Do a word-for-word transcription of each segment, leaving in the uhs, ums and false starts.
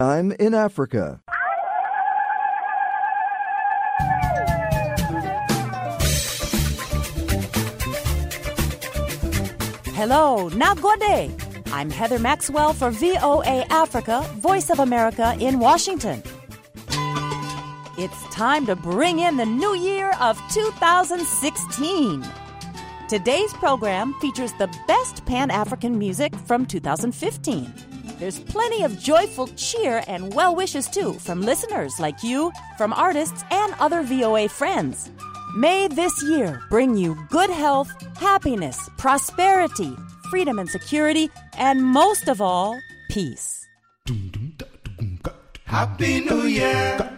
I'm in Africa. Hello, Nagode. I'm Heather Maxwell for V O A Africa, Voice of America in Washington. It's time to bring in the new year of two thousand sixteen. Today's program features the best Pan-African music from two thousand fifteen. There's plenty of joyful cheer and well wishes, too, from listeners like you, from artists, and other V O A friends. May this year bring you good health, happiness, prosperity, freedom and security, and most of all, peace. Happy New Year!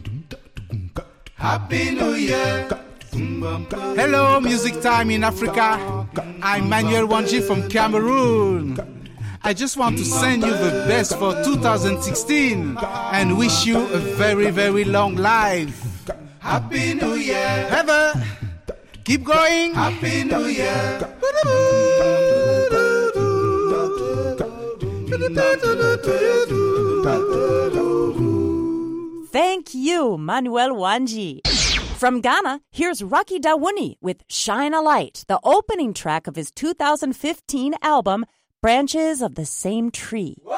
Happy New Year! Hello, Music Time in Africa. I'm Manuel Wanji from Cameroon. I just want to send you the best for two thousand sixteen and wish you a very, very long life. Happy New Year! Heather, keep going! Happy New Year! Thank you, Manuel Wanji. From Ghana, here's Rocky Dawuni with Shine a Light, the opening track of his two thousand fifteen album, Branches of the Same Tree. Whoa!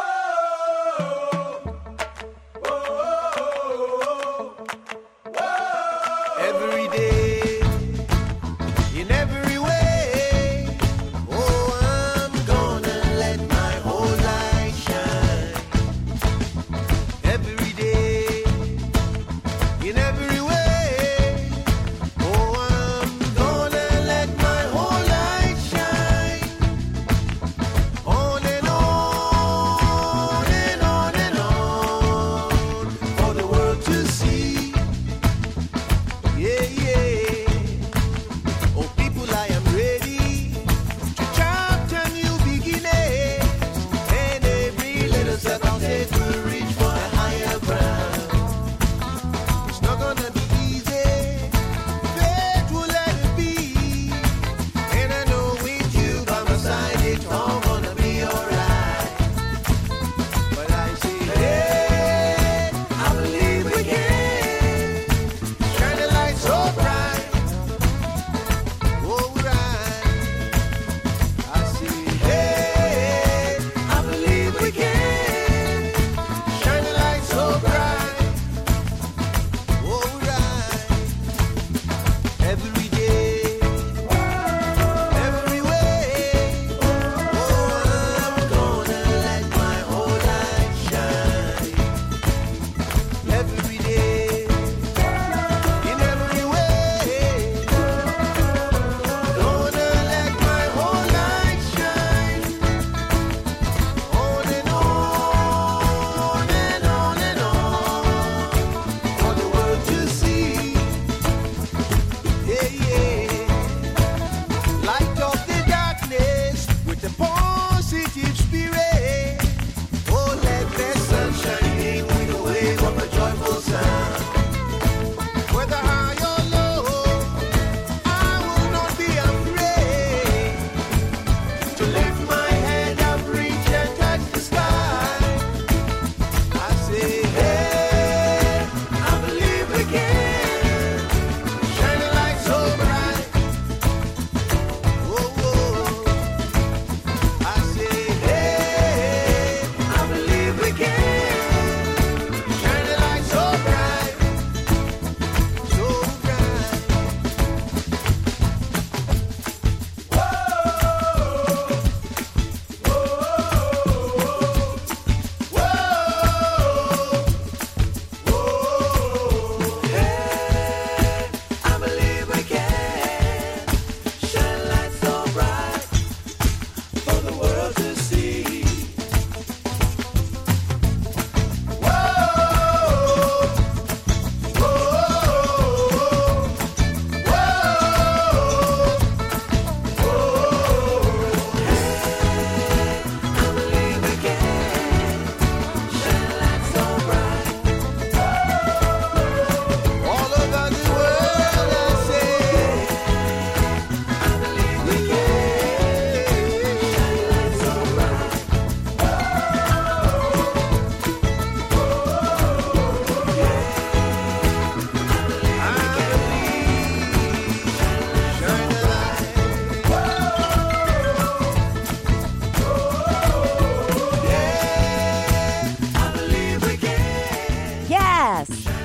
Every day, in every way, oh, I'm gonna let my whole light shine. Every day, in every way, oh, I'm gonna let my whole light shine. On and on.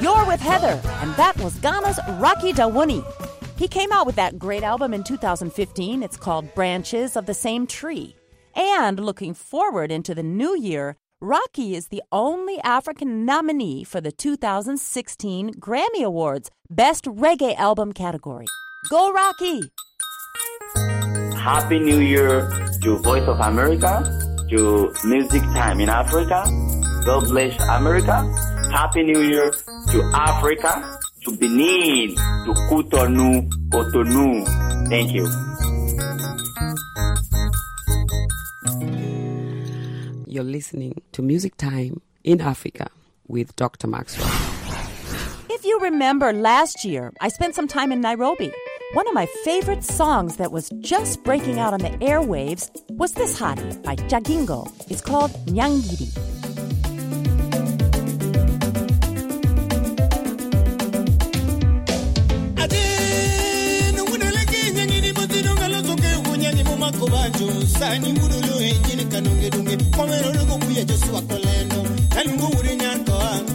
You're with Heather, and that was Ghana's Rocky Dawuni. He came out with that great album in two thousand fifteen. It's called Branches of the Same Tree. And looking forward into the new year, Rocky is the only African nominee for the two thousand sixteen Grammy Awards Best Reggae Album category. Go Rocky! Happy New Year to Voice of America, to Music Time in Africa. God bless America. Happy New Year to Africa, to Benin, to Cotonou, Cotonou. Thank you. You're listening to Music Time in Africa with Doctor Maxwell. If you remember last year, I spent some time in Nairobi. One of my favorite songs that was just breaking out on the airwaves was this hottie by Jagingo. It's called Nyangiri. Sani mudulu enjini kanunge dunge Kwamero lugu kuya josu wa kolendo Kalungu uri nyanko wangu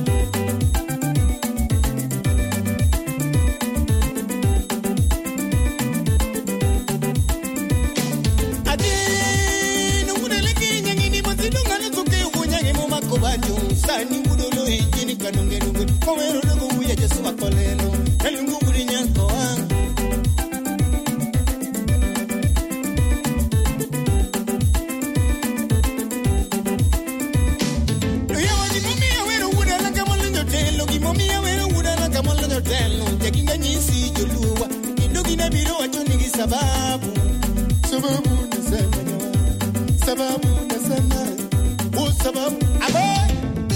Adi Nunguneleki nyangini Masidunga luzuke ukunyangi mumako bajo Sani mudulu enjini kanunge dunge Kwamero lugu kuya josu wa kolendo Kalungu uri nyanko wangu Sababu, sababu nasema, sababu nasema, oh sababu, aboy.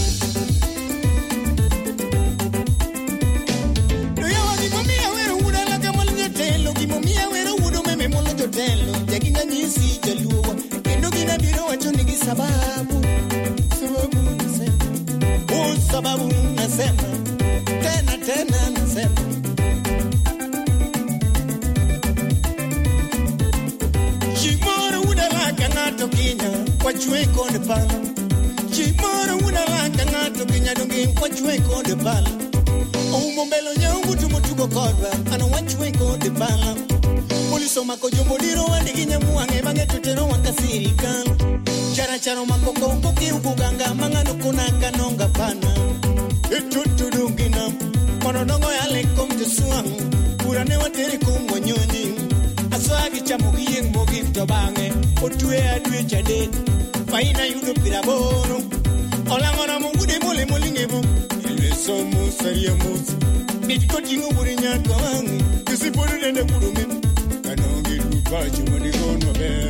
Do you want to me aware who da la kamal nyotelo, kimo mi aware who do me me molo nyotelo, jakinga nyisi jaluwa, kendo kina biro wacho nigi sababu, sababu nasema, oh sababu nasema, tena tena nasema. Kinya, wachwe konde pala. Chimoro una laka ngato kinya dongi wachwe konde pala. O mombelo nyangu tumutuko kodwa, ana wachwe konde pala. Poliso mako jombodiro wandi kinya muange bange tutero wakasirika. Chara charo mako kongo ki ukuganga mangano kunaka nonga pana. Etutu dungina, monodongo yale komte suangu, urane wateri kumwanyoni. Aswagi chamugi yeng mogi tobange. Otue adwe chade faina yudo pirabono olangona mungu de mole molingebo ele somo sariamos bitko jingo burinya kawangi kisipodu dende kurume kanongi dupacho madigono be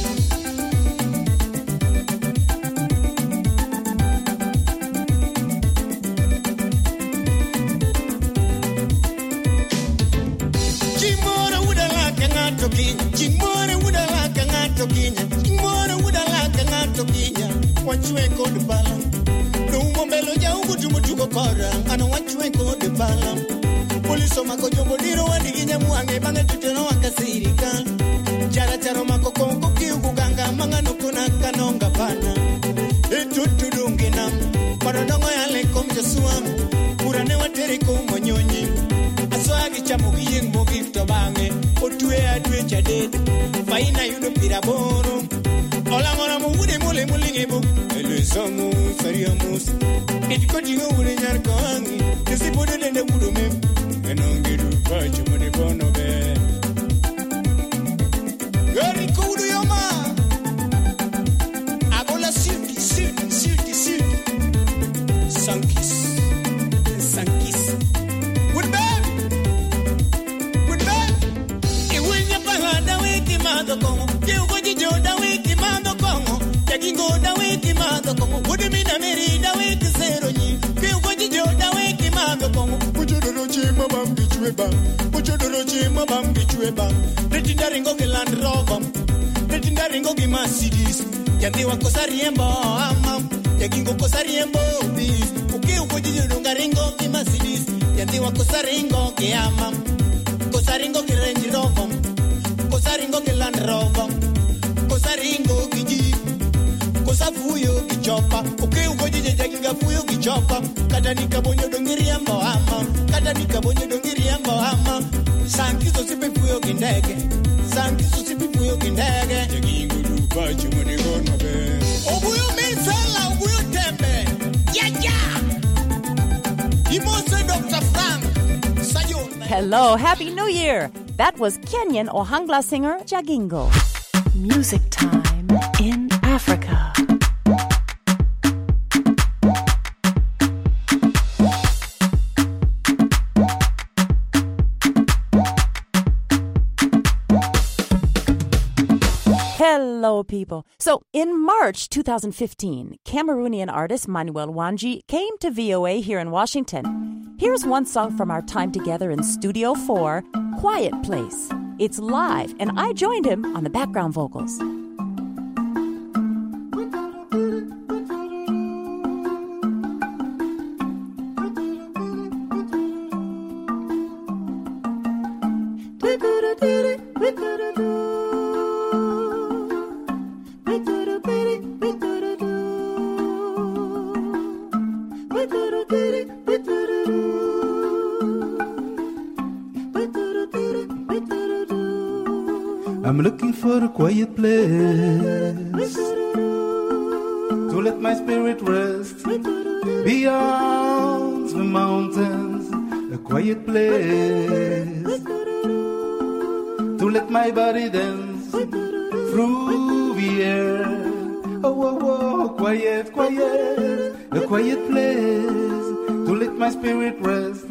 Chimora udala kangato king Chimora udala kangato kinya Chimora udala kangato kinya Wachwe kode bala Numo mbelo ja ungu tumutuko kora Ano wachwe kode bala Poliso mako jombo diro wadiginya muange Bange tuteno wakasirika Chara charo mako kongo kiugu ganga Manga nukuna kanonga pana Etutu dungina Marodongo yale komja suam Urane wateri kumonyonyi Aswagi chamugi yeng mogi tobange Otue adwe chadede Faina yudo pirabono Olangona mungude mole mulingebo Ele somu sariamos Etiko jingo ure nyarko hangi Nesipodo dende urume Enongiru pacho mone bono be Gari kudu yoma Agola silky, silky, silky, silky Sankis Sankis Good baby Good baby Iwinya pahada wiki mando kongo Kiugo jijoda wiki mando kongo Jagingo da wiki mando kongo Udimina merida wiki zero nyi Kiugo jijoda wiki mando kongo Uchodoro chima bambi chweba Uchodoro chima bambi chweba Retindaringo ke Land Rover Retindaringo ke Mercedes Yandiwa kosa riembo ama Jagingo kosa riembo bis Ukiugo jijoda ringo ke Mercedes Yandiwa kosa ringo ke ama Kosa ringo ke Range Rover Kosa ringo ke Land Rover Kosa ringo ki Jeep Kosa fuyo ki chopper Ukiugo jijoda ginga fuyo ki chopper kata nikabonyo dongiriambo ama, kata nikabonyo dongiriambo ama. Sankizo sipifuyo kindege, sankizo sipifuyo kindege. Jagingo dupa chumone gono be. Obuyo misala, obuyo tembe, ya ya. Imose Doctor Frank, sayona. Hello, Happy New Year! That was Kenyan Ohangla singer Jagingo. Music Time in Africa. Hello, people. So, in March twenty fifteen, Cameroonian artist Manuel Wanji came to V O A here in Washington. Here's one song from our time together in Studio four, Quiet Place. It's live, and I joined him on the background vocals. I'm looking for a quiet place to let my spirit rest beyond the mountains. A quiet place to let my body dance through the air. Oh, oh, oh, quiet, quiet, a quiet place to let my spirit rest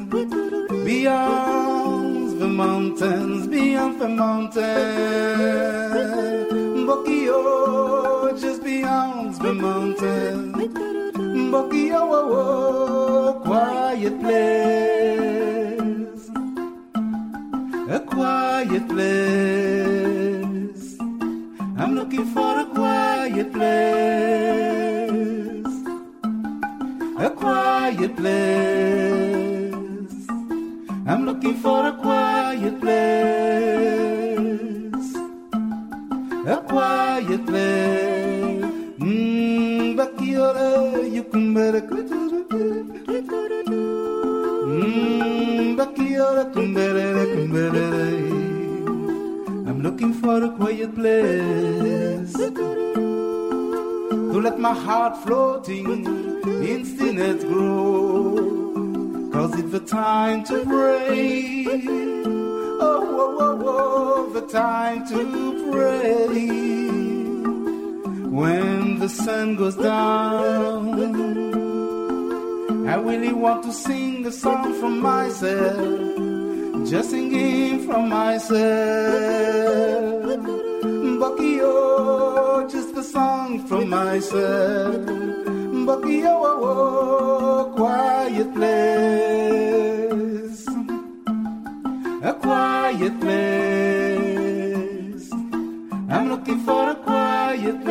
beyond the mountains, beyond the mountains. Mbokio, just beyond the mountains. Mbokio, oh, oh, quiet place, a quiet place. I'm looking for a quiet place, a quiet place. I'm looking for a quiet place, a quiet place. Mmm, Bakiora, you can better. Mmm, Bakiora, kumbere, kumbere. I'm looking for a quiet place to let my heart floating in stillness grow. Cause it's the time to pray. Oh, oh, oh, oh, the time to pray. When the sun goes down, I really want to sing a song from myself. Just singing from myself. Mbokio, just a song from myself. Mbokio, oh, oh, quiet place, a quiet place. I'm looking for a quiet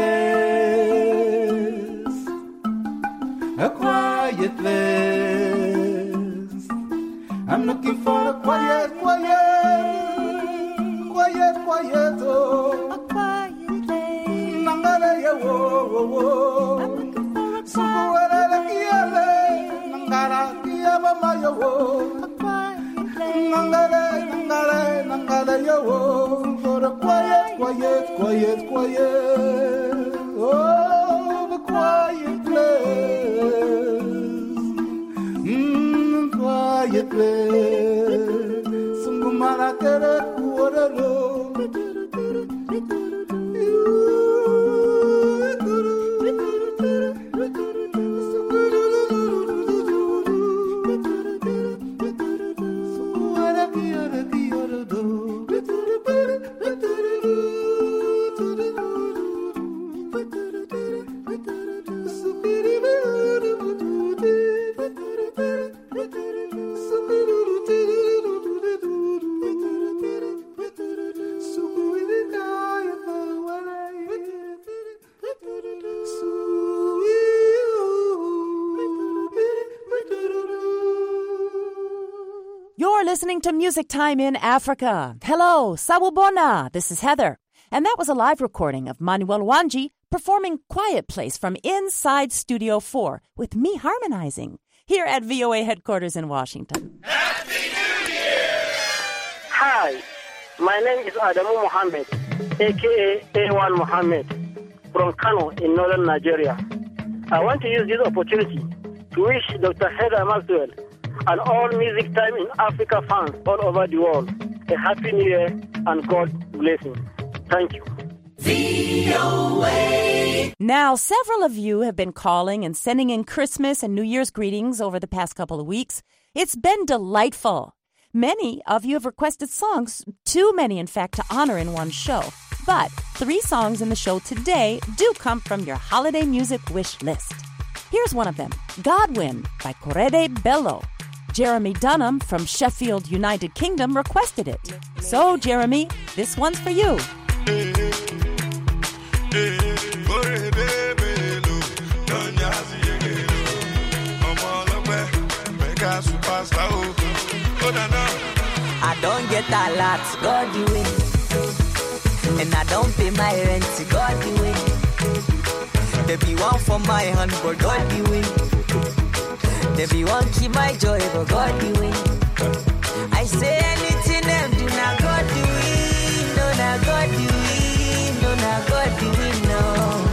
place, a quiet place. I'm looking for a quiet, quiet, quiet, quiet, oh, A quiet place. Nangala ya wo wo wo. I'm looking for a Sukuwele le kiele, nangara kia mama ya wo. quiet place. Nangale, nangale, nangale ya wo. For a quiet, quiet, quiet, quiet. Oh, the quiet place. Mmm, quiet place. Sungumara tere kuorelo. You're listening to Music Time in Africa. Hello, Sawubona. This is Heather. And that was a live recording of Manuel Wanji performing Quiet Place from inside Studio four, with me harmonizing, here at V O A headquarters in Washington. Happy New Year! Hi, my name is Adamu Mohammed, a k a. A one Mohammed, from Kano in northern Nigeria. I want to use this opportunity to wish Doctor Heather Maxwell and all Music Time in Africa fans all over the world a Happy New Year and God blessing. Thank you. V O A. Now, several of you have been calling and sending in Christmas and New Year's greetings over the past couple of weeks. It's been delightful. Many of you have requested songs, too many, in fact, to honor in one show. But three songs in the show today do come from your holiday music wish list. Here's one of them, Godwin by Correde Bello. Jeremy Dunham from Sheffield, United Kingdom requested it. So, Jeremy, this one's for you. I don't get a lot, God you win. And I don't pay my rent, God you win. There be one for my hand, but God you win. There be one keep my joy, but God you win. I say anything them do not God you win. No, not God you win. No, not God you win, no.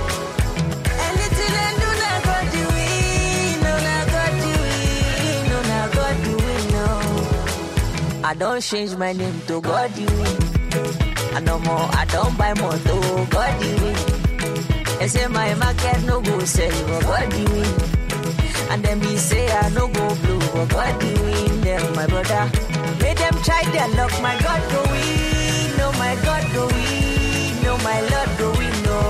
Anything them do not God you win. No, not God you win. No, not God you win, no. I don't change my name to God you win. I no more, I don't buy more to God you win. They say my market no go sell, but God you win. And then me say I no go blue, but God you win them, my brother. Make them try their luck, my God go win. No, my God go win. No, my Lord go win, no.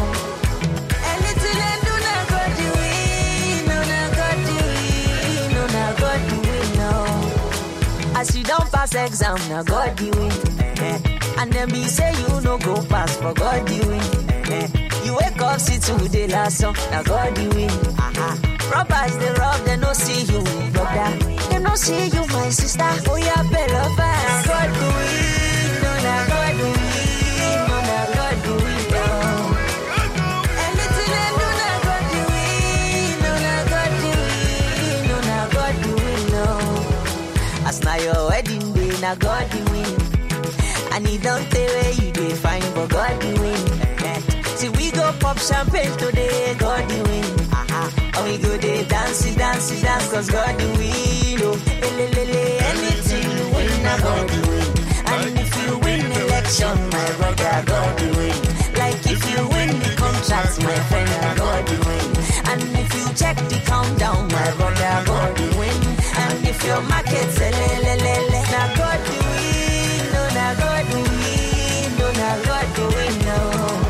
Anything I do, now God you win. No, now God you win. No, now God you win, no. As you don't pass exam, now God you win. Uh-huh. And then me say you no go pass, but God you win. Uh-huh. You wake up, see today last song, now God you win. Uh-huh. Robbers, they rob, they no see you, brother. They no see you, my sister. Oh, yeah, better fast. God do it, no, na God do it, no, na God do it, no. Anything I do, na God do it, no, na God do it, no, na God do it, no. As now your wedding day, na God do it. And he don't tell where you dey find, but God do it. See, we go pop champagne today, God do it. And we go there, dance, dance, dance, cause God do win, oh. Anything you win, I God do win. And if you win election, my brother, God do win. Like if you win the contract, my friend, I God do win. And if you check the countdown, my brother, God do win. And if your market's a le le le le, now God do win, no, now God do win, no, now God do win, no.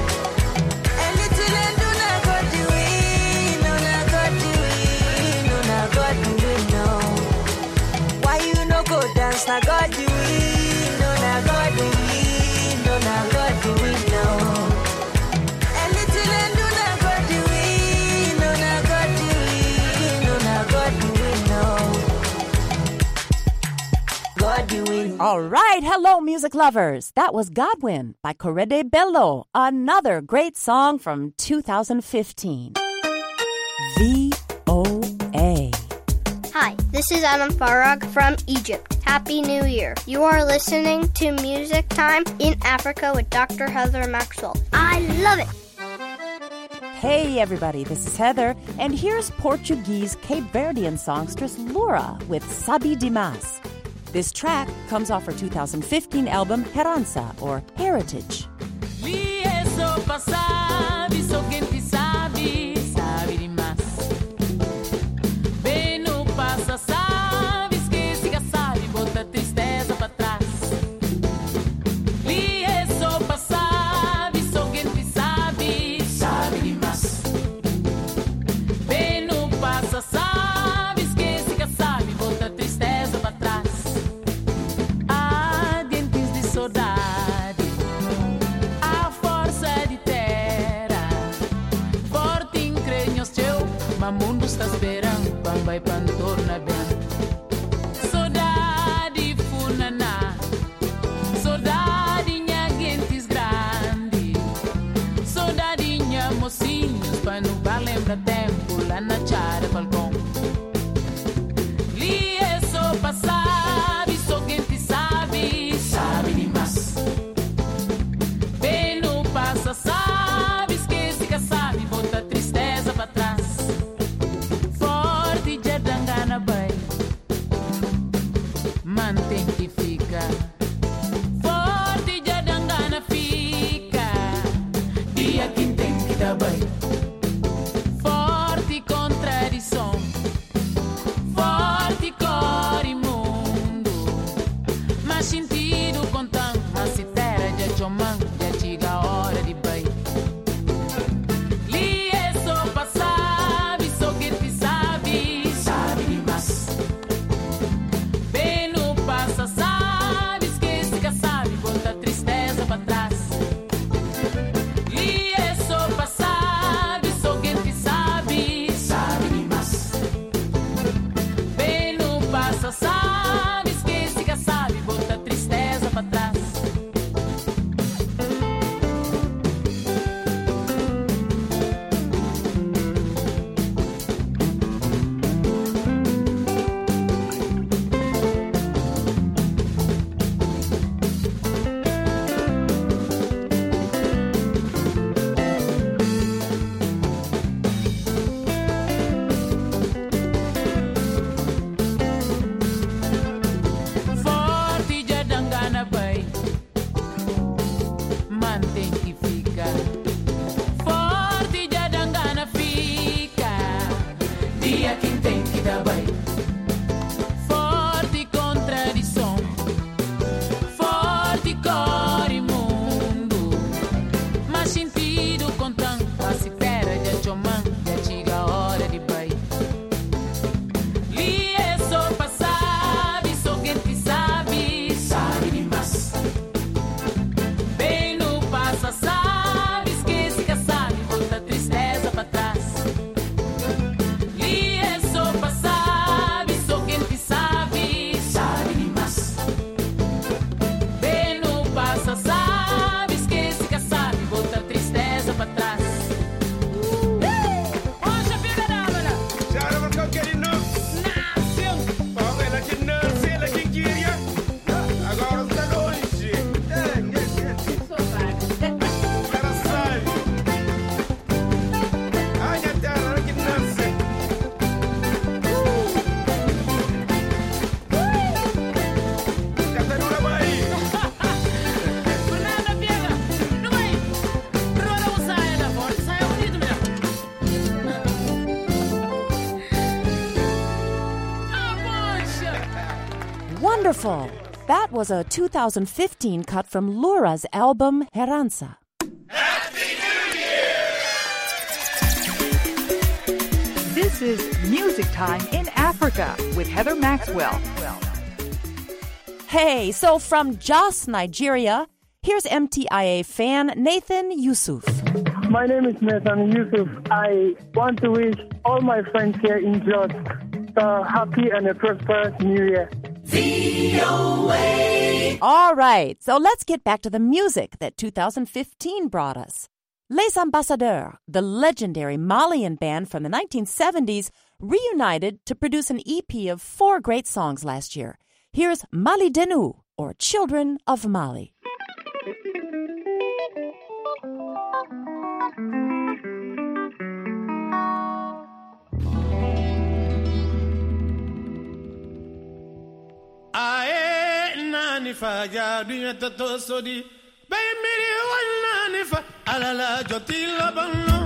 Dance, now God do it, no, now God do it, no, now God do it, no. Anything I do, now God do it, no, now God do it, no, now God do it, no. God do it. All right, hello, music lovers. That was Godwin by Correde Bello, another great song from two thousand fifteen. V O A. Hi, this is Adam Farag from Egypt. Happy New Year. You are listening to Music Time in Africa with Doctor Heather Maxwell. I love it. Hey everybody, this is Heather, and here's Portuguese Cape Verdean songstress Laura with Sabe Demais. This track comes off her two thousand fifteen album Herança, or Heritage. Mundo está esperando, bambai pantorna bem. Saudade funaná, saudade minha gentes grande, saudade minha moça Wonderful. That was a two thousand fifteen cut from Lura's album Heranza. Happy New Year! This is Music Time in Africa with Heather Maxwell. Hey, so from Jos, Nigeria, here's M T I A fan Nathan Yusuf. My name is Nathan Yusuf. I want to wish all my friends here in Jos a happy and a prosperous New Year. V O A. All right, so let's get back to the music that two thousand fifteen brought us. Les Ambassadeurs, the legendary Malian band from the nineteen seventies, reunited to produce an E P of four great songs last year. Here's Mali Denu, or Children of Mali. Ae nani fa ya dunya tato sodi bay miri wan nani fa alala joti labanno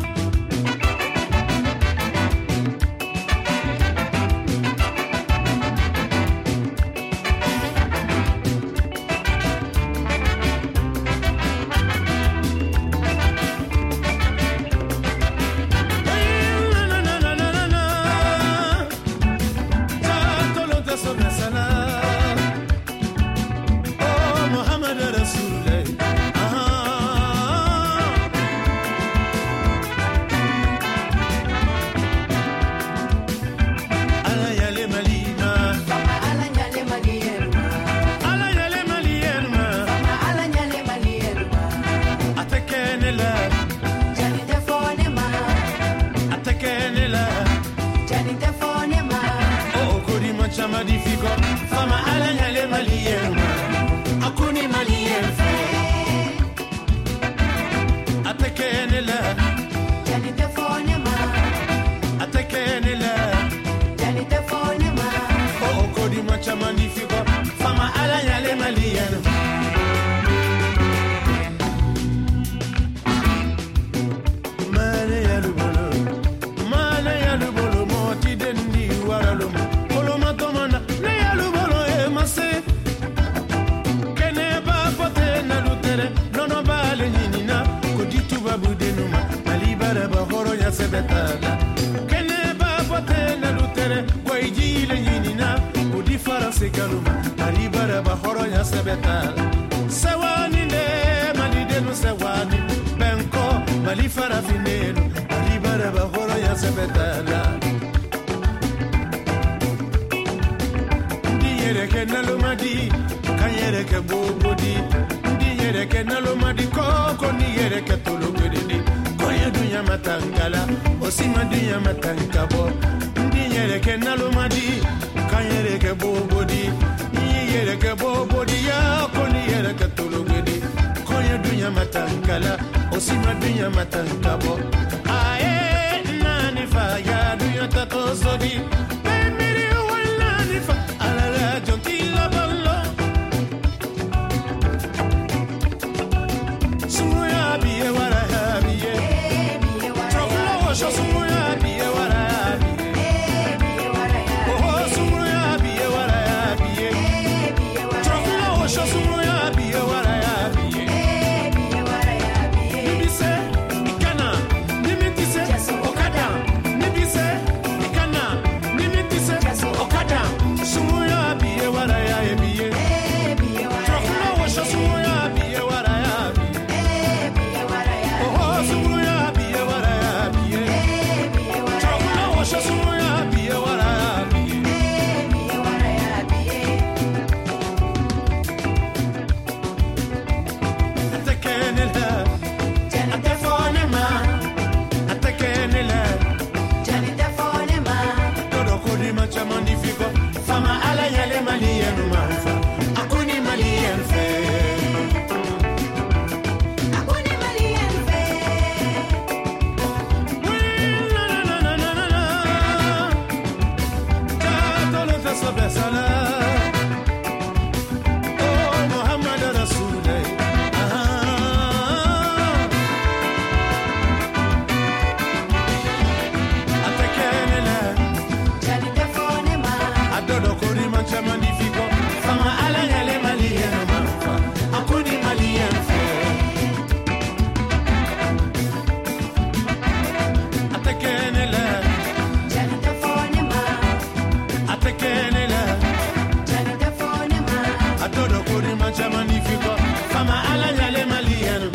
macha magnifico, fama alla nyale maliano.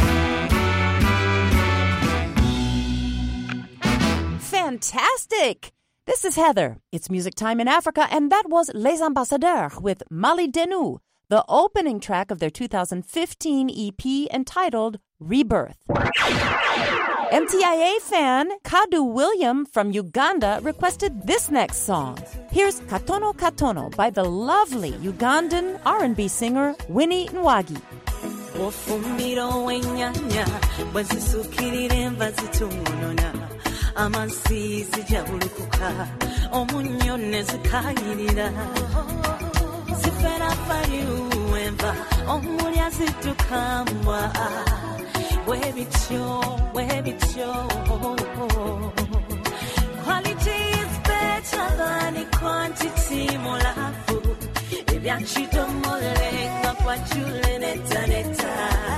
Fantastic! This is Heather. It's Music Time in Africa, and that was Les Ambassadeurs with Mali Denou, the opening track of their two thousand fifteen E P entitled Rebirth. M T I A fan Kadu William from Uganda requested this next song. Here's Katono Katono by the lovely Ugandan R and B singer Winnie Nwagi. Ofumiro wenyanya bazisukirire mbazitunona amansizi jabulukuka omunyo nezikayirira sifera fariuemba omulya zitukambwa webityo webityo quality is better than quantity molafu ebyachidomolenga kwachule neta neta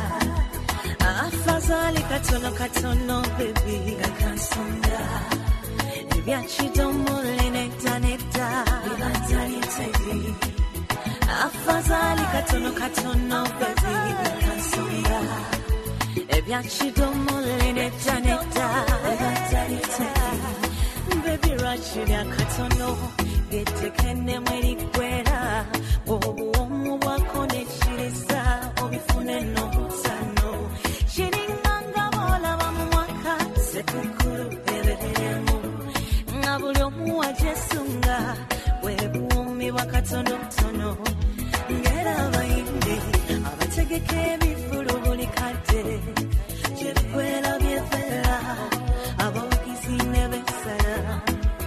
afazali katono katono baby gakansonga ebyachidomole neta neta bibatali tedi afazali katono katono baby gakansonga ebyachidomole neta neta bibatali tedi baby rachida katono getekene mweri kwera obuomu bwako nechirisa obifune n'obusano shiringanga bola bamwaka sekukuru bereremu ngabuli omu wajesunga webuumi bwakatono tono ngera abayimbi abategeka ebifulu buli kadde gyebikwera byefera abawagizi ne besala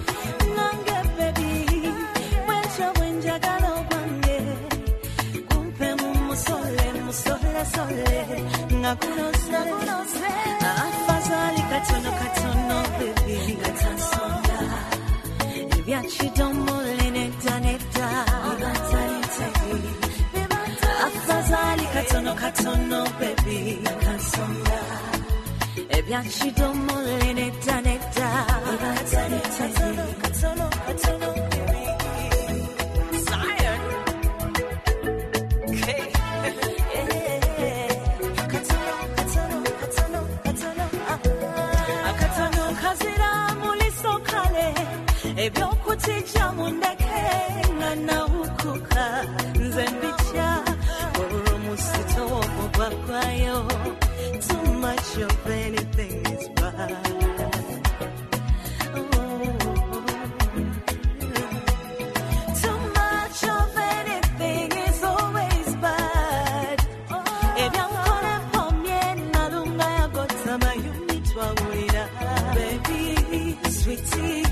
sole ngakunose afazali katono katono baby katansonga ebyachidomole neta neta bibatali tedi afazali katono katono baby katansonga ebyachidomole neta neta bibatali tedi katono katono baby desire okay. Ebyokutija mundeke ngana ukuka nze mbicha oburo musito wokubakwayo too much of anything is bad oh. Too much of anything is always bad ebyankole pomye nalunga yagota mayumi twawulira baby sweetie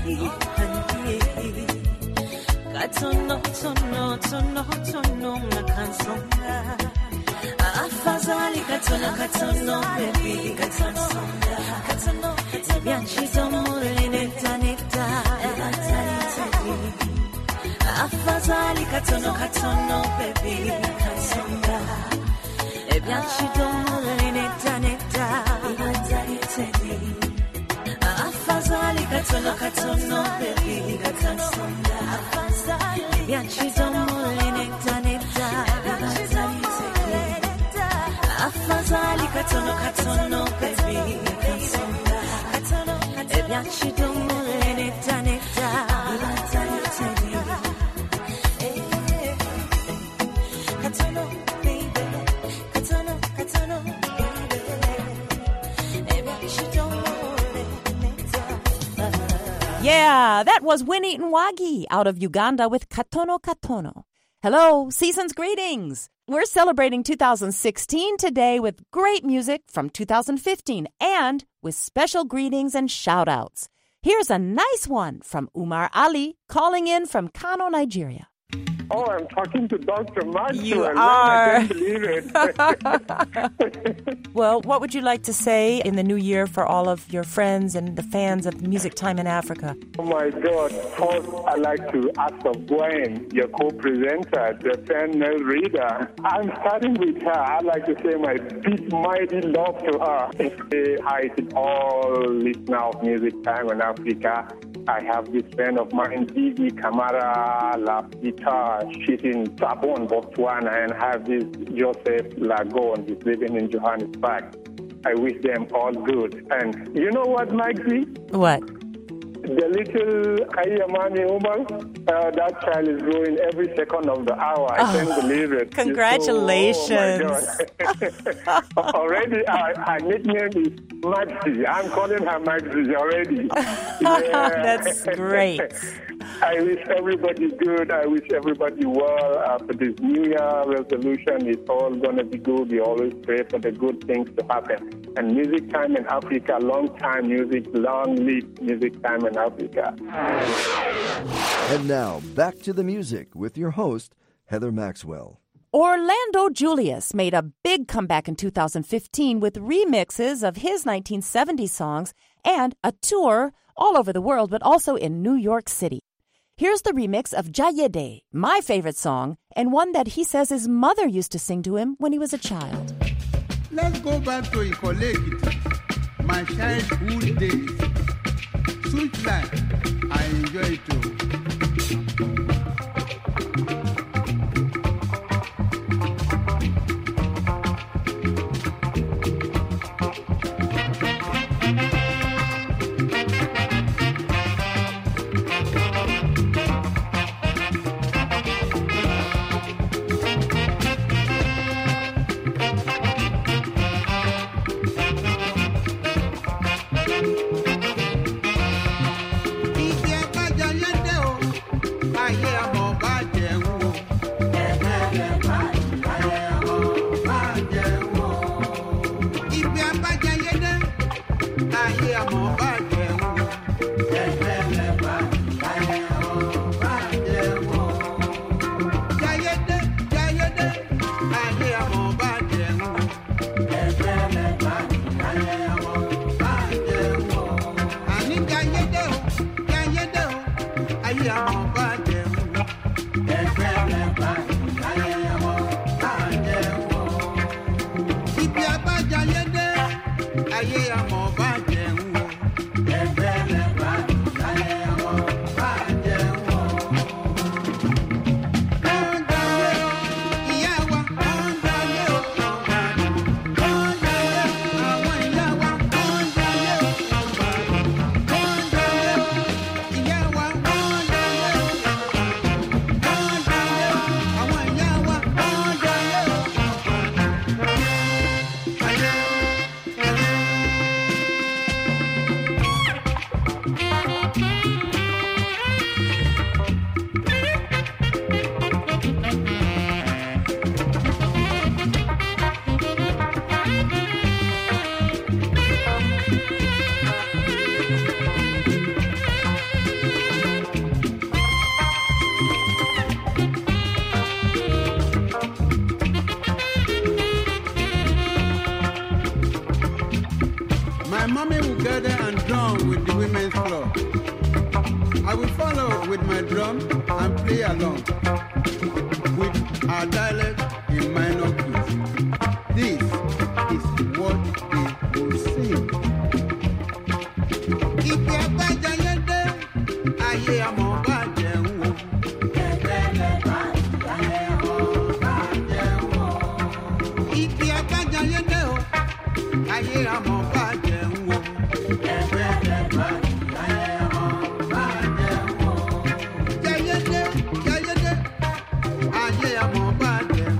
Katono, tono, tono, tono, ngakansonga afazali katono, katono, baby, katansonga katono, ebyachidomole neta neta bibatali tedi afazali katono, katono, baby, katansonga ebyachidomole neta neta bibatali tedi afazali katono, katono, baby, katansonga ebyachidomole neta neta bibatali tedi afazali katono, katono, baby, katansonga ebyachidomole neta neta bibatali tedi katono baby katono katono baby ebyachidomole neta. Yeah, that was Winnie Nwagi out of Uganda with Katono Katono. Hello, season's greetings. We're celebrating two thousand sixteen today with great music from two thousand fifteen and with special greetings and shout-outs. Here's a nice one from Umar Ali calling in from Kano, Nigeria. Oh, I'm talking to Doctor Maxwell. You are. I can't believe it. Well, what would you like to say in the new year for all of your friends and the fans of Music Time in Africa? Oh, my God. First, I'd like to ask of Gwen, your co-presenter, the fan mail reader. I'm starting with her. I'd like to say my big, mighty love to her. Say hi to all listeners of Music Time in Africa. I have this friend of mine, Didi Kamara Lapita. She's in Tabon, Botswana, and I have this Joseph Lagon. He's living in Johannesburg. I wish them all good. And you know what, Maxie? What? The little Ayamani Umar, uh, that child is growing every second of the hour. I Oh, can't believe it. congratulations. So, oh my God. Already, her, her nickname is Maxie. I'm calling her Maxie already. Yeah. That's great. I wish everybody good. I wish everybody well. Uh, for this New Year resolution, it's all going to be good. We always pray for the good things to happen. And Music Time in Africa, long time music, long live Music Time in Africa. And now, back to the music with your host, Heather Maxwell. Orlando Julius made a big comeback in two thousand fifteen with remixes of his nineteen seventies songs and a tour all over the world, but also in New York City. Here's the remix of Jayede, my favorite song, and one that he says his mother used to sing to him when he was a child. Let's go back to Ikolekiti, my childhood days. Sweet life, I enjoy it too. My mommy will gather and drum with the women's club. I will follow with my drum and play along with our dialect in minor keys. This is what they will sing. Ibi abajayede, aye amo bajewo. Ibi abajayede o, aye amo bajewo. Jayede, jayede, aye amo bajewo.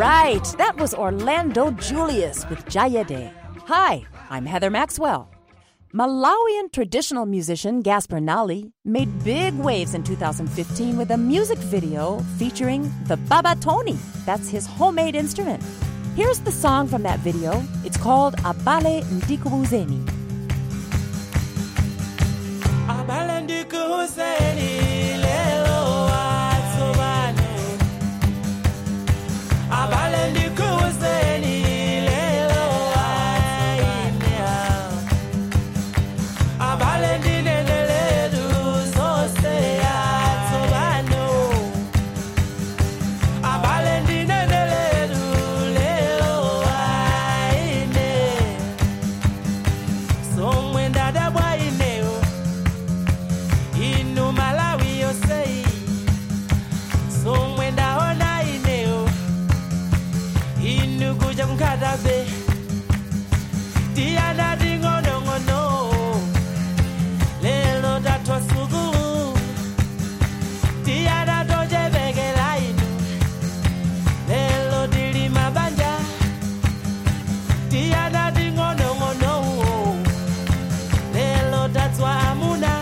right, that was Orlando Julius with Jayede. Hi, I'm Heather Maxwell. Malawian traditional musician Gaspar Nali made big waves in two thousand fifteen with a music video featuring the babatoni. That's his homemade instrument. Here's the song from that video. It's called Abale Ndikuuzeni. Abale Ndikuuzeni, lelo atsobane. Abale Ndikuuzeni, lelo ainea. Abale Ndineleledu, zose atsobano. Abale Ndineleledu, lelo aine. Somwe ndada bwaineo. Inu Malawi yosei. Somwe ndaona ineo. Inu kuja mkatabe. Diana dingono ngono. Lelo datwa sugu. Diana doje begela inu. Lelo dili mabanja. Diana dingono ngono. Lelo datwa amuna.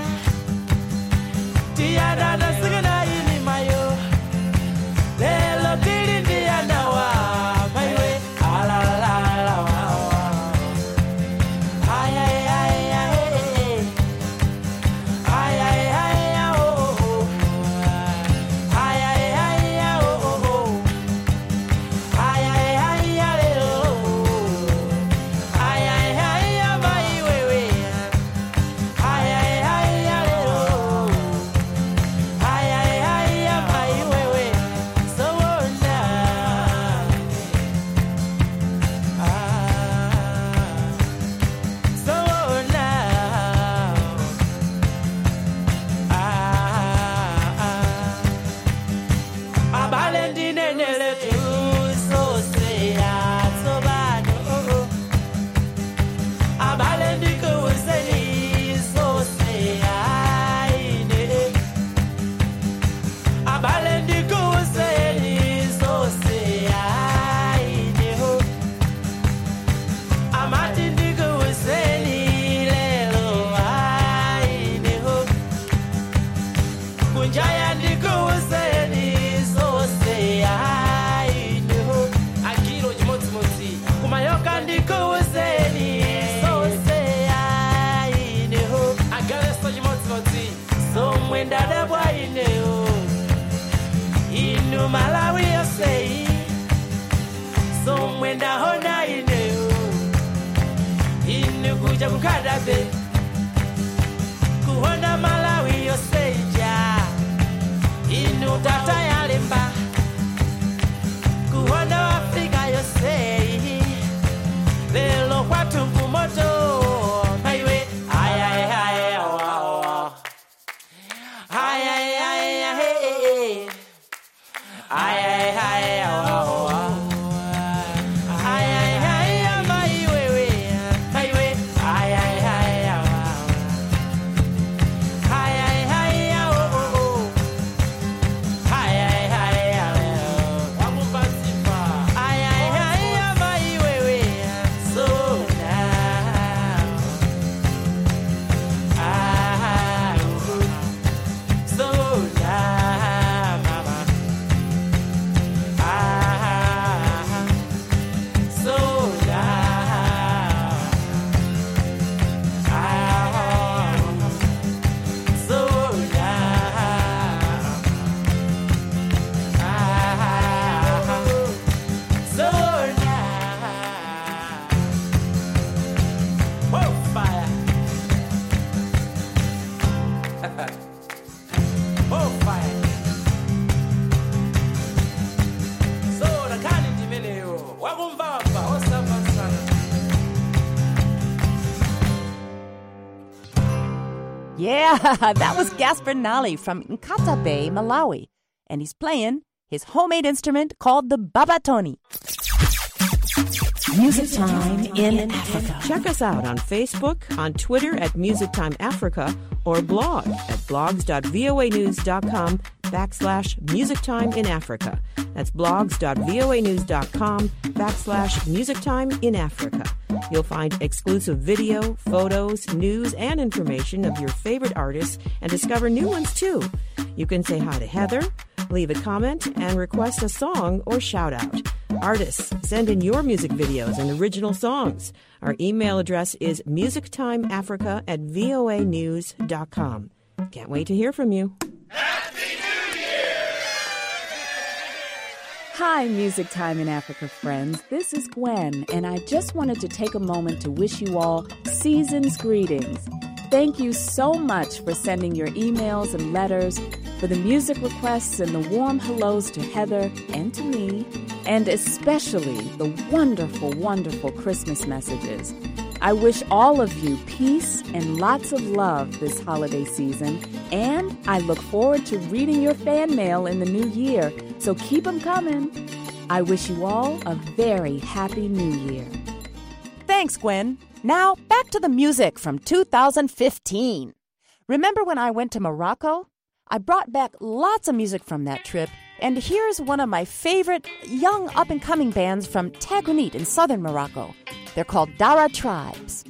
Diana da sigana ini mayo. Lelo dili Diana wa. Maiwe. Ala la la wa wa. Ay ay ay ay. Ay ay ay oh oh. Ay ay ay oh oh. Ay ay ay lelo. Ay ay ay maiwe we. Ay ay ay lelo. Ay ay ay maiwe we. So na. Ah. So na. Abale ndinenele tu sose atsobano. Abale ndikuuzeni sose aine. Abale ndikuuzeni sose aine ho. Amati ndikuuzeni lelo aine ho. Kunjaya ndikuuzeni sose aine ho. Akiro jimotimoti. Kumayoka ndikuuzeni sose aine ho. Agaleso jimotimoti. Somwe ndada bwaine ho. Inu Malawi yosei. Somwe ndahona ine ho. Inu kuja kukadabe. Kuhona Malawi yosei ja. Inu tata yalimba. Kuhona Afrika yosei. Lelo kwatu mkumoto. Maiwe. Ay ay ay wa wa. Ay ay ay ay. Ay ay ay wa wa. Ay ay ay maiwe we. Maiwe. Ay ay ay wa. Ay ay ay oh oh oh. Ay ay ay wamubasifa. Ay ay ay maiwe we. So now. Ah. So now mama. Ah. So now. Ah. So now. Ah. So now. Whoa, fire. Oh, fire. So, nakani ndimene yo. Wakumbamba, osamba sana. Yeah, that was Gaspar Nali from Nkata Bay, Malawi. And he's playing his homemade instrument called the babatoni. Music Time in Africa. Check us out on Facebook, on Twitter at Music Time Africa, or blog at blogs dot voa news dot com backslash Music Time in Africa. That's blogs.voanews.com backslash Music Time in Africa. You'll find exclusive video, photos, news, and information of your favorite artists and discover new ones too. You can say hi to Heather, leave a comment, and request a song or shout out. Artists, send in your music videos and original songs. Our email address is musictimeafrica at voa news dot com. Can't wait to hear from you. Hi, Music Time in Africa friends. This is Gwen, and I just wanted to take a moment to wish you all season's greetings. Thank you so much for sending your emails and letters, for the music requests and the warm hellos to Heather and to me, and especially the wonderful, wonderful Christmas messages. I wish all of you peace and lots of love this holiday season, and I look forward to reading your fan mail in the new year, so keep them coming. I wish you all a very happy new year. Thanks, Gwen. Now, back to the music from two thousand fifteen. Remember when I went to Morocco? I brought back lots of music from that trip, and here's one of my favorite young up-and-coming bands from Tagounit in southern Morocco. They're called Dara Tribes.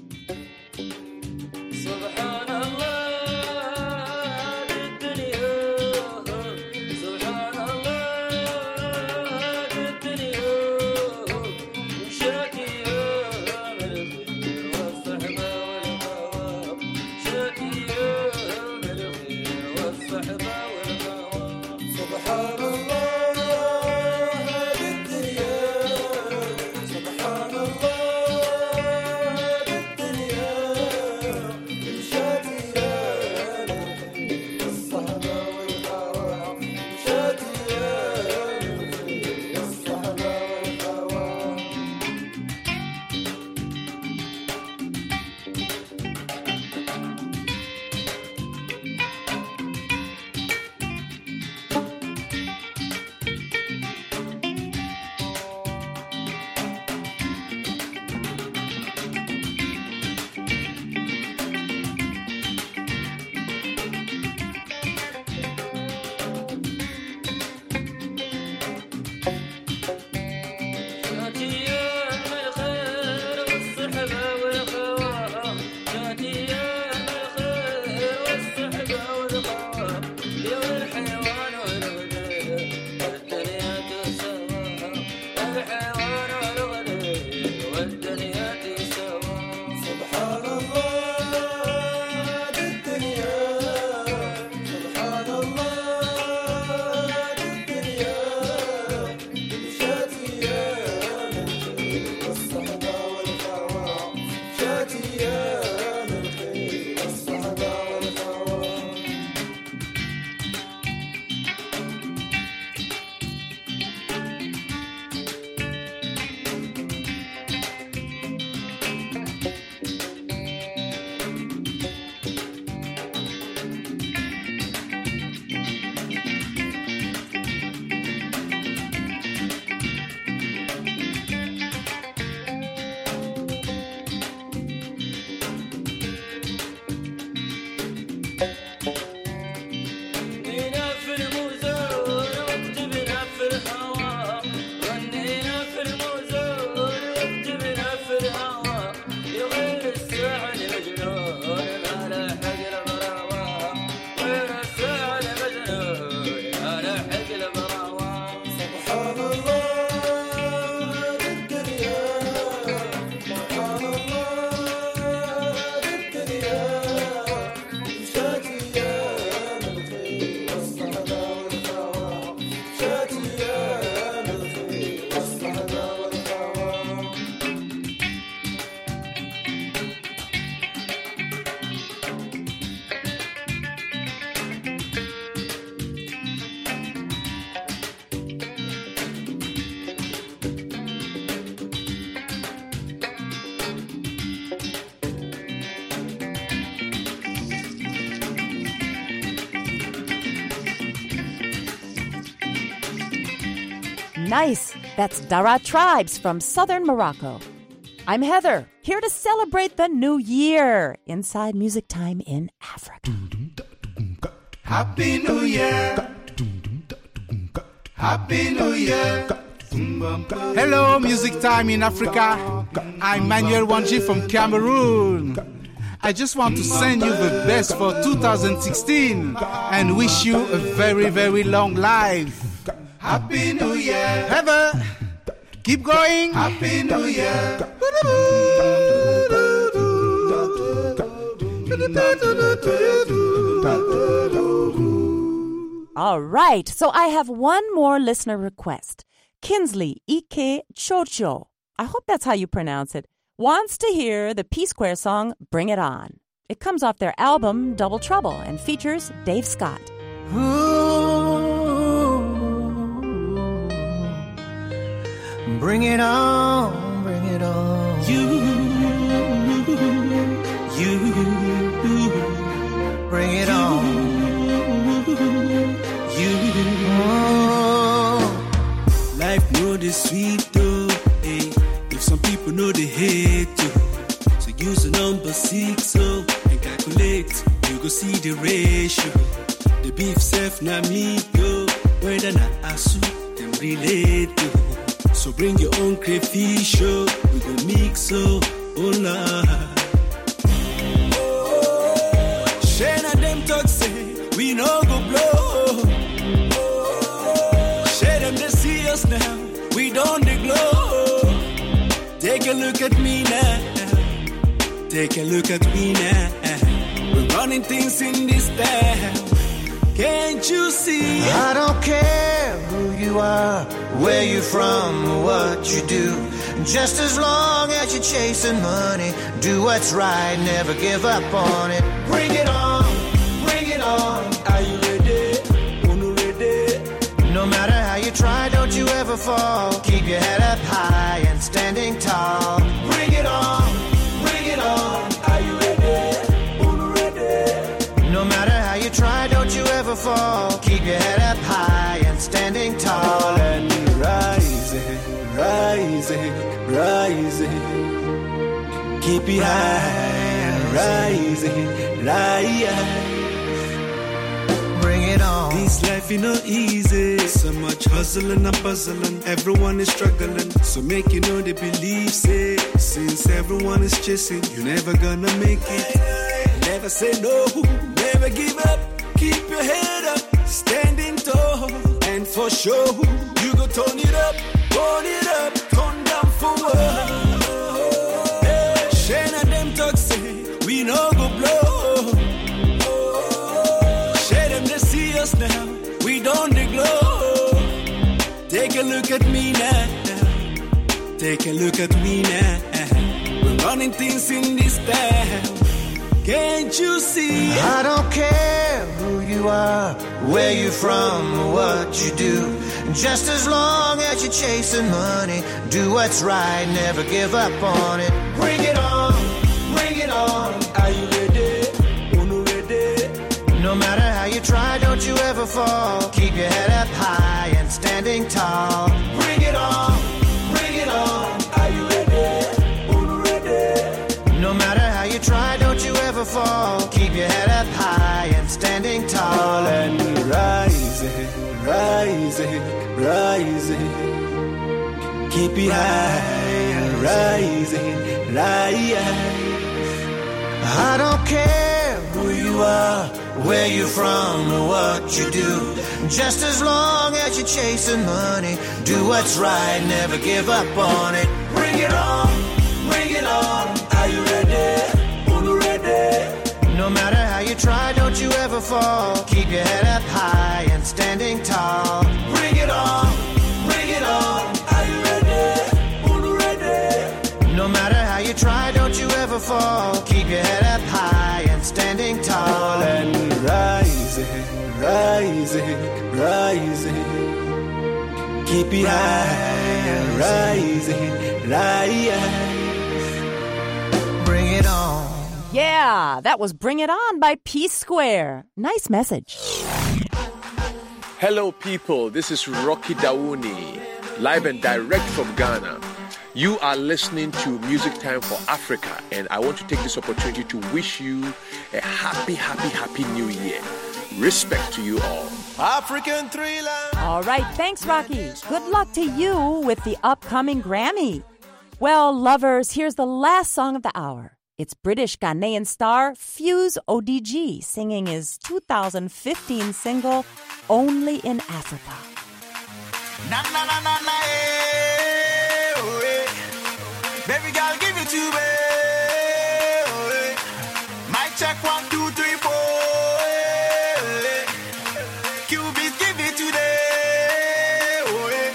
Nice. That's Dara Tribes from southern Morocco. I'm Heather, here to celebrate the new year inside Music Time in Africa. Happy New Year! Happy New Year. Hello, Music Time in Africa. I'm Manuel Wanji from Cameroon. I just want to send you the best for two thousand sixteen and wish you a very, very long life. Happy New Year. Heather, keep going. Happy New Year. All right, so I have one more listener request. Kinsley Ike Chocho, I hope that's how you pronounce it, wants to hear the P-Square song Bring It On. It comes off their album Double Trouble and features Dave Scott. Ooh, bring it on, bring it on. You, you, bring it on. You, oh. Life know the sweet though, hey. If some people know they hate you, so use the number six so and calculate. You go see the ratio. The beef self na me yo, whether na asu them relate to. So bring your own crayfish show, we go mix so oh la. Shane and them talk say we no go blow. Share them they see us now, we don't they glow. Take a look at me now, take a look at me now. We're running things in this town. Can't you see? I don't care who you are, where you're from, or what you do. Just as long as you're chasing money, do what's right, never give up on it. Bring it on, bring it on. Are you ready? Unu ready? No matter how you try, don't you ever fall. Keep your head up high and standing tall. Bring it on, bring it on. Are you ready? Unu ready? No matter how you try, don't you ever fall. Keep your head up high and standing tall. And rising, rising, rising. Keep it high, rising, rising. Bring it on. This life is not easy. So much hustling and puzzling. Everyone is struggling. So make you know they believe, say. Since everyone is chasing, you're never gonna make it. Never say no, never give up. Keep your head up, standing tall. And for sure, you go turn it up, turn it up, turn down for what? Hey, Shane and them talk say, we no go blow. Share them they see us now, we don't they glow. Take a look at me now, take a look at me now. We're running things in this town. Can't you see? I don't care who you are, where you're from, or what you do. Just as long as you're chasing money, do what's right, never give up on it. Bring it on, bring it on. Are you ready? Unu ready? No matter how you try, don't you ever fall. Keep your head up high and standing tall. Bring it on, bring it on. Are you ready? Unu ready? No matter how you try, don't you ever fall. Keep your head up high and standing tall. And rising, rising, rising. Keep it high, rising, rising. I don't care who you are, where you're from, or what you do. Just as long as you're chasing money, do what's right, never give up on it. Bring it on, bring it on. Are you ready? Unu ready? No matter how you try, don't you ever fall. Keep your head up high and standing tall. Bring it on, bring it on. Are you ready? Unu ready? No matter how you try, don't you ever fall. Keep your head up high and standing tall. And rising, rising, rising. Keep it high, rising, rising. Bring it on. Yeah, that was Bring It On by P-Square. Nice message. Hello, people. This is Rocky Dawouni, live and direct from Ghana. You are listening to Music Time for Africa, and I want to take this opportunity to wish you a happy, happy, happy New Year. Respect to you all. African thriller. All right, thanks, Rocky. Good luck to you with the upcoming Grammy. Well, lovers, here's the last song of the hour. It's British Ghanaian star Fuse O D G singing his two thousand fifteen single, Only in Africa. Na na na na na, eh, oh, eh. Baby girl, give it to me. Oh, eh. My check one, two, three, four. Eh. Cubit, give it today. Oh, eh.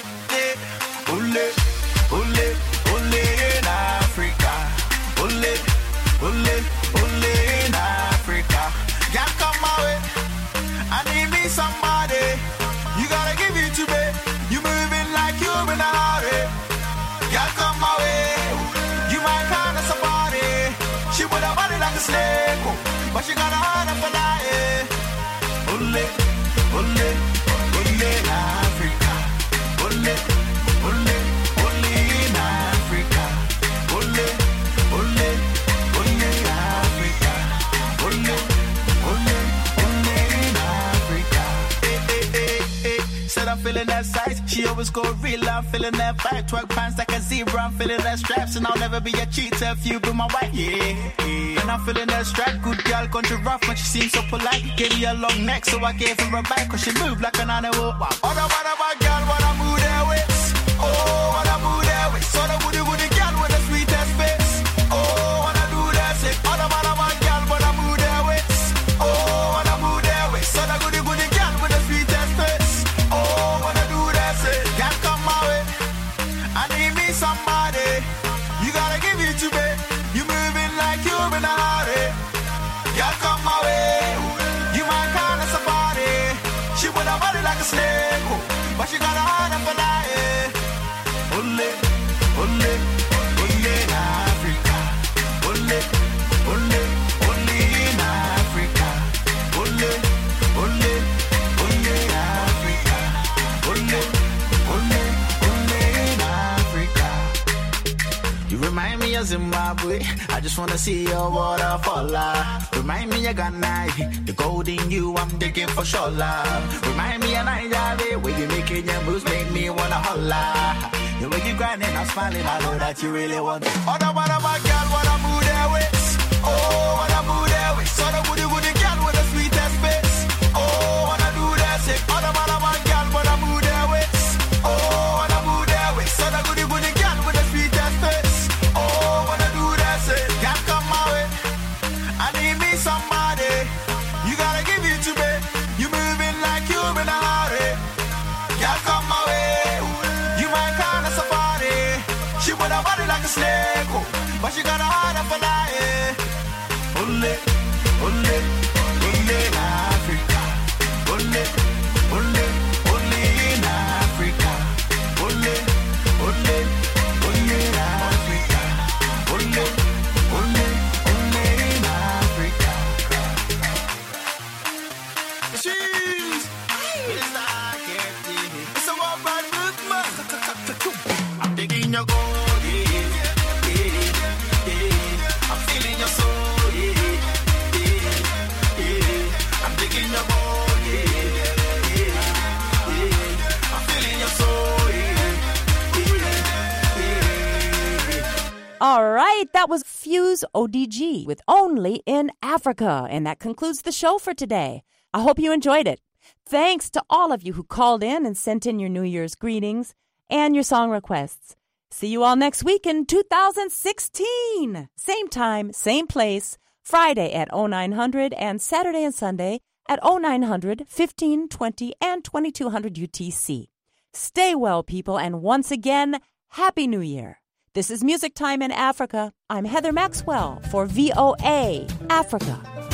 Eh. Ole, ole, ole in Africa. Ole, ole, ole in Africa. Girl, come my way. I need me somebody. You gotta give it to me. You moving like you in a hurry. Girl, come my way. You my kind of somebody. She with a body like a snake, but she got a heart of a lion. Ole, ole, ole in Africa. Ole, ole, ole in Africa. Ole, ole, ole in Africa. Ole, ole, ole in Africa. Eh, eh, eh, eh. Said I'm feeling that size. She always go real. I'm feeling that vibe. Twerk pants like a zebra. I'm feeling that straps, and I'll never be a cheater if you be my wife. Yeah, yeah. And I'm feeling that strap. Good girl, country rough, but she seems so polite. Gave me a long neck, so I gave her a back, cause she moved like an animal. Wow. Oh, the what about girl, what I move there with? Oh, what I move there with? So the woody woody girl with the sweetest face. Oh, what I do that sick. Oh, the what about girl, what I move there with? Oh, what I move there with? So the goody goody girl with the sweetest face. Oh, what I do that sick. Girl, come my way. I need me somebody. You gotta give it to me. You moving like you in a hurry. Girl, come my way. You my kind of somebody. She with a body like a snake, but she got a heart of a lion. Ole, ole, ole in Africa. Ole, ole, ole in Africa. Ole, ole, ole in Africa. Ole, ole, ole in Africa. You remind me of Zimbabwe. I just wanna see your waterfall. Remind me of Ghana. The gold in you, I'm digging for sure. Remind me of Nigeria. Where you making your moves make me wanna holla. The way you grinding, I'm smiling. I know that you really want it. Oh, the what about girl, what I move there with? Oh, what I move there with? So the woody woody girl with the sweetest face. Oh, what I do that sick. Oh, the what about girl, what I move there with? Oh, what I move there with? So the goody goody girl with the sweetest face. Oh, what I do that sick. Girl, come my way. I need me somebody. You gotta give it to me. You moving like you in a hurry. Girl, come my way. You my kind of safari. She with a body like a snake, but she got a heart of a lion. Ole, ole, ole in Africa. Ole, ole, ole in Africa. Ole, ole, ole in Africa. Ole, ole, ole in Africa. Jeez, it's like it. It's a wild ride movement. I'm digging your gold, yeah, yeah, yeah. I'm feeling your soul, yeah, yeah, yeah. I'm digging your gold, yeah, yeah, yeah. I'm feeling your soul, yeah, yeah, yeah. All right, that was Fuse O D G with Only in Africa. And that concludes the show for today. I hope you enjoyed it. Thanks to all of you who called in and sent in your New Year's greetings and your song requests. See you all next week in two thousand sixteen. Same time, same place, Friday at oh nine hundred and Saturday and Sunday at oh nine hundred, fifteen twenty, and twenty-two hundred U T C. Stay well, people, and once again, Happy New Year. This is Music Time in Africa. I'm Heather Maxwell for V O A Africa.